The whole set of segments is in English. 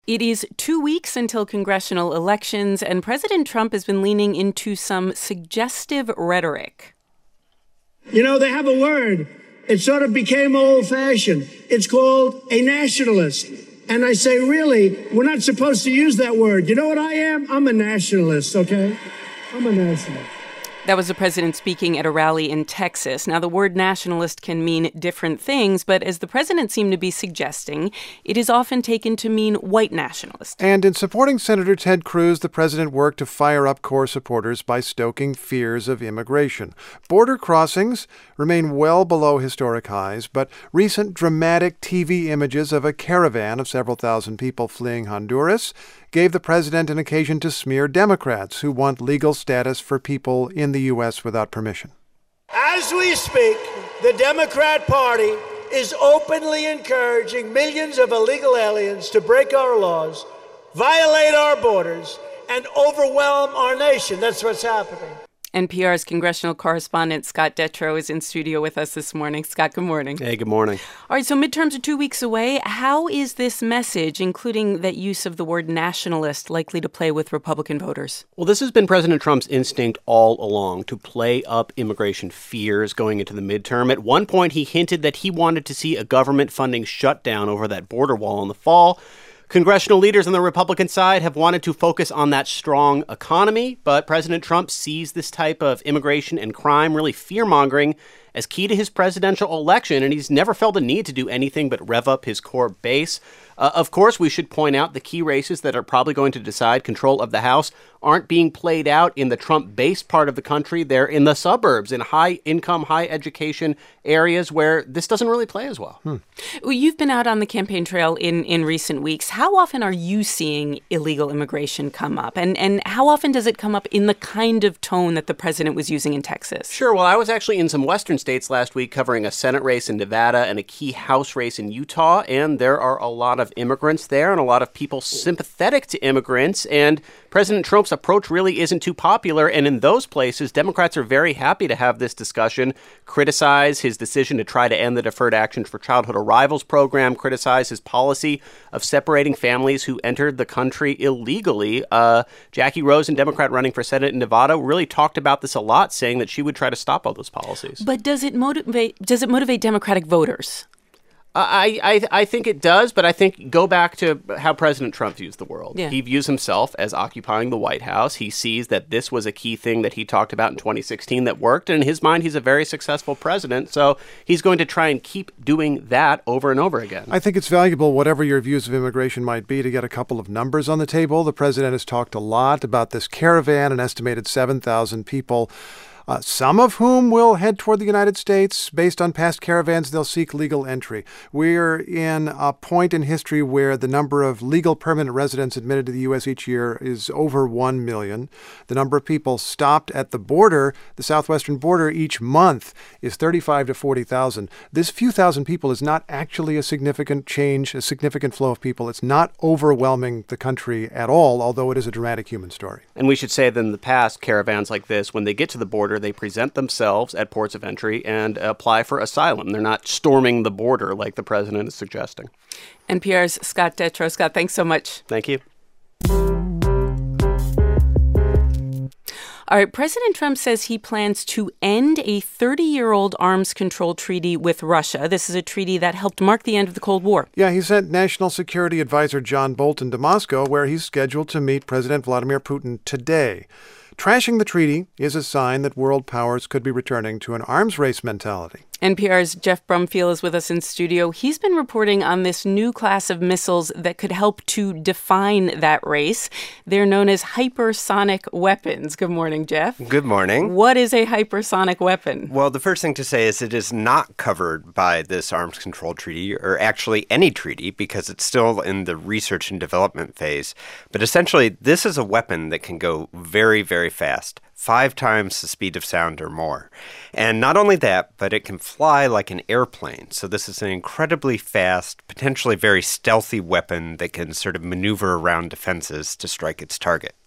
It is 2 weeks until congressional elections, and President Trump has been leaning into some suggestive rhetoric. You know, they have a word. It sort of became old-fashioned. It's called a nationalist. And I say, really, we're not supposed to use that word. You know what I am? I'm a nationalist, okay? I'm a nationalist. That was the president speaking at a rally in Texas. Now, the word nationalist can mean different things, but as the president seemed to be suggesting, it is often taken to mean white nationalist. And in supporting Senator Ted Cruz, the president worked to fire up core supporters by stoking fears of immigration. Border crossings remain well below historic highs, but recent dramatic TV images of a caravan of several thousand people fleeing Honduras gave the president an occasion to smear Democrats who want legal status for people in the U.S. without permission. As we speak, the Democrat Party is openly encouraging millions of illegal aliens to break our laws, violate our borders, and overwhelm our nation. That's what's happening. NPR's congressional correspondent Scott Detrow is in studio with us this morning. Scott, good morning. Hey, good morning. All right, so midterms are 2 weeks away. How is this message, including that use of the word nationalist, likely to play with Republican voters? Well, this has been President Trump's instinct all along, to play up immigration fears going into the midterm. At one point, he hinted that he wanted to see a government funding shutdown over that border wall in the fall. Congressional leaders on the Republican side have wanted to focus on that strong economy, but President Trump sees this type of immigration and crime, really fear-mongering, as key to his presidential election, and he's never felt a need to do anything but rev up his core base. Of course, we should point out the key races that are probably going to decide control of the House aren't being played out in the Trump-based part of the country. They're in the suburbs, in high-income, high-education areas where this doesn't really play as well. Well, you've been out on the campaign trail in recent weeks. How often are you seeing illegal immigration come up? And how often does it come up in the kind of tone that the president was using in Texas? Sure. Well, I was actually in some western states last week covering a Senate race in Nevada and a key House race in Utah, and there are a lot of immigrants there and a lot of people sympathetic to immigrants, and President Trump's approach really isn't too popular, and in those places, Democrats are very happy to have this discussion, criticize his decision to try to end the Deferred Action for Childhood Arrivals program, criticize his policy of separating families who entered the country illegally. Jackie Rosen, Democrat running for Senate in Nevada, really talked about this a lot, saying that she would try to stop all those policies. But does it motivate Democratic voters? I think it does, but I think go back to how President Trump views the world. Yeah. He views himself as occupying the White House. He sees that this was a key thing that he talked about in 2016 that worked, and in his mind, he's a very successful president, so he's going to try and keep doing that over and over again. I think it's valuable, whatever your views of immigration might be, to get a couple of numbers on the table. The president has talked a lot about this caravan, an estimated 7,000 people, some of whom will head toward the United States. Based on past caravans, they'll seek legal entry. We're in a point in history where the number of legal permanent residents admitted to the U.S. each year is over 1 million. The number of people stopped at the border, the southwestern border, each month is 35 to 40,000. This few thousand people is not actually a significant change, a significant flow of people. It's not overwhelming the country at all, although it is a dramatic human story. And we should say that in the past, caravans like this, when they get to the border, they present themselves at ports of entry and apply for asylum. They're not storming the border like the president is suggesting. NPR's Scott Detrow. Scott, thanks so much. Thank you. All right, President Trump says he plans to end a 30-year-old arms control treaty with Russia. This is a treaty that helped mark the end of the Cold War. Yeah, he sent National Security Advisor John Bolton to Moscow, where he's scheduled to meet President Vladimir Putin today. Trashing the treaty is a sign that world powers could be returning to an arms race mentality. NPR's Jeff Brumfield is with us in studio. He's been reporting on this new class of missiles that could help to define that race. They're known as hypersonic weapons. Good morning, Jeff. Good morning. What is a hypersonic weapon? Well, the first thing to say is it is not covered by this arms control treaty, or actually any treaty, because it's still in the research and development phase. But essentially, this is a weapon that can go very, very fast. 5 times the speed of sound or more. And not only that, but it can fly like an airplane. So this is an incredibly fast, potentially very stealthy weapon that can sort of maneuver around defenses to strike its target.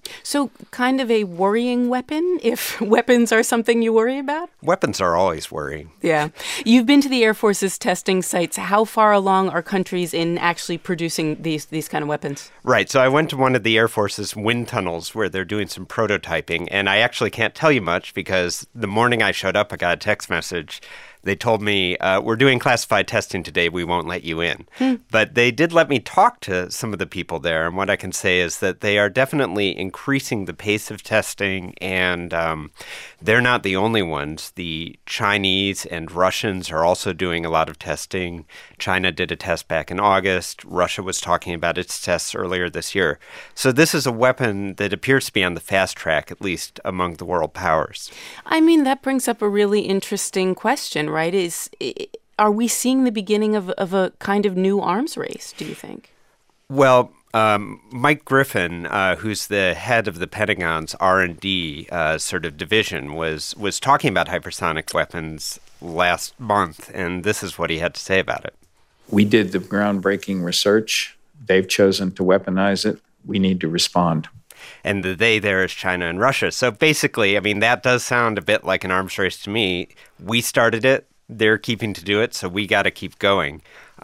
So kind of a worrying weapon, if weapons are something you worry about? Weapons are always worrying. Yeah. You've been to the Air Force's testing sites. How far along are countries in actually producing these kind of weapons? Right. So I went to one of the Air Force's wind tunnels where they're doing some prototyping, and I actually can't tell you much because the morning I showed up, I got a text message. They told me, we're doing classified testing today. We won't let you in. But they did let me talk to some of the people there. And what I can say is that they are definitely increasing the pace of testing. And they're not the only ones. The Chinese and Russians are also doing a lot of testing. China did a test back in August. Russia was talking about its tests earlier this year. So this is a weapon that appears to be on the fast track, at least among the world powers. I mean, that brings up a really interesting question, right? Are we seeing the beginning of a kind of new arms race, do you think? Well, Mike Griffin, who's the head of the Pentagon's R&D sort of division, was talking about hypersonic weapons last month, and this is what he had to say about it. We did the groundbreaking research. They've chosen to weaponize it. We need to respond. And the they there is China and Russia. So basically, I mean, that does sound a bit like an arms race to me. We started it. They're keeping to do it, so we got to keep going.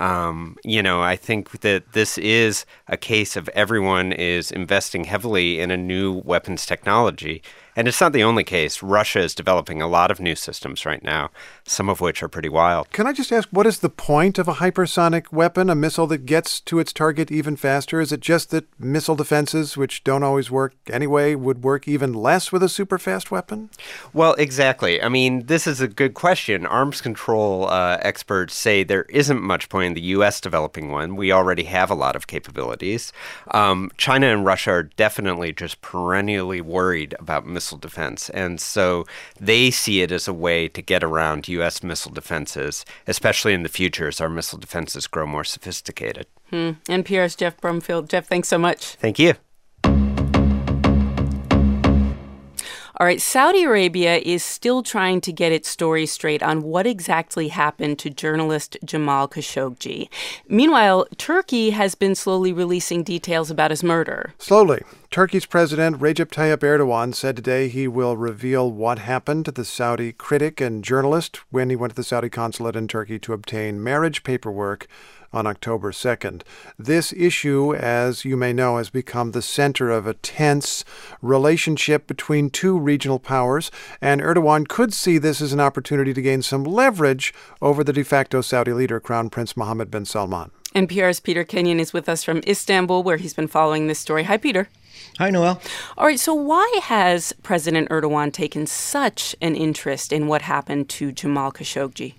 I think that this is a case of everyone is investing heavily in a new weapons technology. And it's not the only case. Russia is developing a lot of new systems right now, some of which are pretty wild. Can I just ask, what is the point of a hypersonic weapon, a missile that gets to its target even faster? Is it just that missile defenses, which don't always work anyway, would work even less with a super fast weapon? Well, exactly. I mean, this is a good question. Arms control experts say there isn't much point in the U.S. developing one. We already have a lot of capabilities. China and Russia are definitely just perennially worried about missile defense. And so they see it as a way to get around U.S. missile defenses, especially in the future as our missile defenses grow more sophisticated. NPR's Jeff Brumfield. Jeff, thanks so much. Thank you. All right, Saudi Arabia is still trying to get its story straight on what exactly happened to journalist Jamal Khashoggi. Meanwhile, Turkey has been slowly releasing details about his murder. Slowly. Turkey's President Recep Tayyip Erdogan said today he will reveal what happened to the Saudi critic and journalist when he went to the Saudi consulate in Turkey to obtain marriage paperwork on October 2nd. This issue, as you may know, has become the center of a tense relationship between two regional powers, and Erdogan could see this as an opportunity to gain some leverage over the de facto Saudi leader, Crown Prince Mohammed bin Salman. NPR's Peter Kenyon is with us from Istanbul, where he's been following this story. Hi, Peter. Hi, Noel. All right, so why has President Erdogan taken such an interest in what happened to Jamal Khashoggi?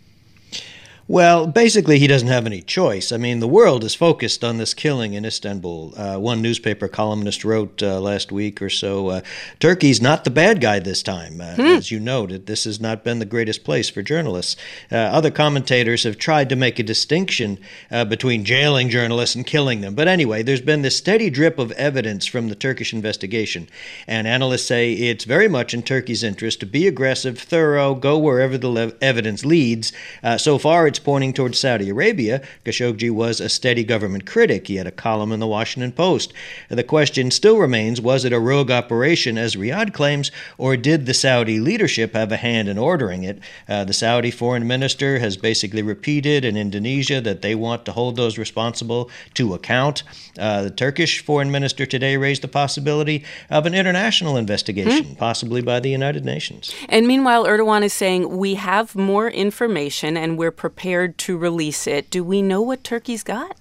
Well, basically, he doesn't have any choice. I mean, the world is focused on this killing in Istanbul. One newspaper columnist wrote last week or so, Turkey's not the bad guy this time. As you noted, this has not been the greatest place for journalists. Other commentators have tried to make a distinction between jailing journalists and killing them. But anyway, there's been this steady drip of evidence from the Turkish investigation. And analysts say it's very much in Turkey's interest to be aggressive, thorough, go wherever the evidence leads. So far, it's pointing towards Saudi Arabia. Khashoggi was a steady government critic. He had a column in the Washington Post. The question still remains, was it a rogue operation, as Riyadh claims, or did the Saudi leadership have a hand in ordering it? The Saudi foreign minister has basically repeated in Indonesia that they want to hold those responsible to account. The Turkish foreign minister today raised the possibility of an international investigation, possibly by the United Nations. And meanwhile, Erdogan is saying, we have more information and we're prepared to release it. Do we know what Turkey's got?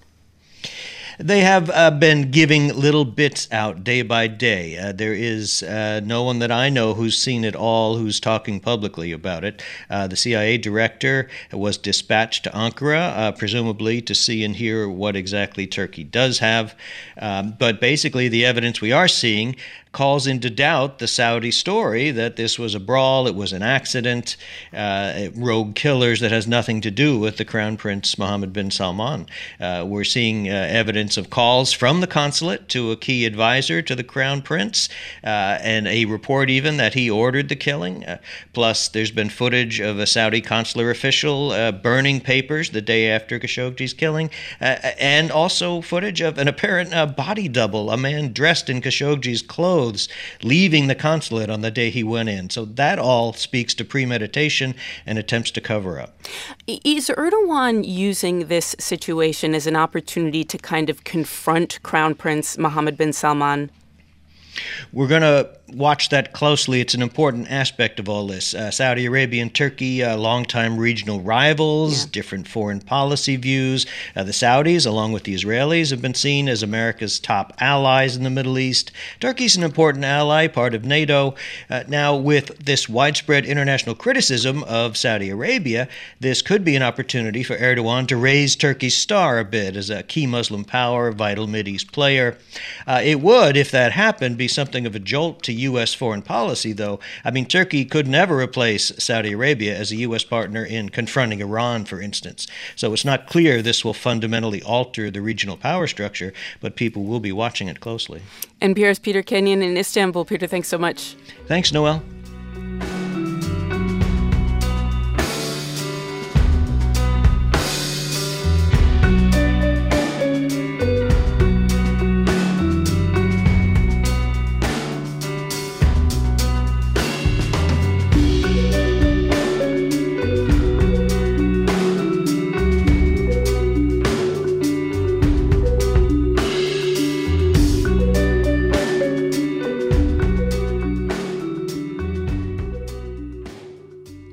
They have been giving little bits out day by day. There is no one that I know who's seen it all, who's talking publicly about it. The CIA director was dispatched to Ankara, presumably to see and hear what exactly Turkey does have. But basically, the evidence we are seeing calls into doubt the Saudi story that this was a brawl, it was an accident, rogue killers that has nothing to do with the Crown Prince Mohammed bin Salman. We're seeing evidence of calls from the consulate to a key advisor to the Crown Prince, and a report even that he ordered the killing. Plus, there's been footage of a Saudi consular official burning papers the day after Khashoggi's killing, and also footage of an apparent body double, a man dressed in Khashoggi's clothes, clothes, leaving the consulate on the day he went in. So that all speaks to premeditation and attempts to cover up. Is Erdogan using this situation as an opportunity to kind of confront Crown Prince Mohammed bin Salman? We're going to watch that closely. It's an important aspect of all this. Saudi Arabia and Turkey, longtime regional rivals, different foreign policy views. The Saudis, along with the Israelis, have been seen as America's top allies in the Middle East. Turkey's an important ally, part of NATO. Now, with this widespread international criticism of Saudi Arabia, this could be an opportunity for Erdogan to raise Turkey's star a bit as a key Muslim power, vital Mideast player. It would, if that happened, be something of a jolt to U.S. foreign policy, though. I mean, Turkey could never replace Saudi Arabia as a U.S. partner in confronting Iran, for instance. So it's not clear this will fundamentally alter the regional power structure, but people will be watching it closely. NPR's Peter Kenyon in Istanbul. Peter, thanks so much. Thanks, Noelle.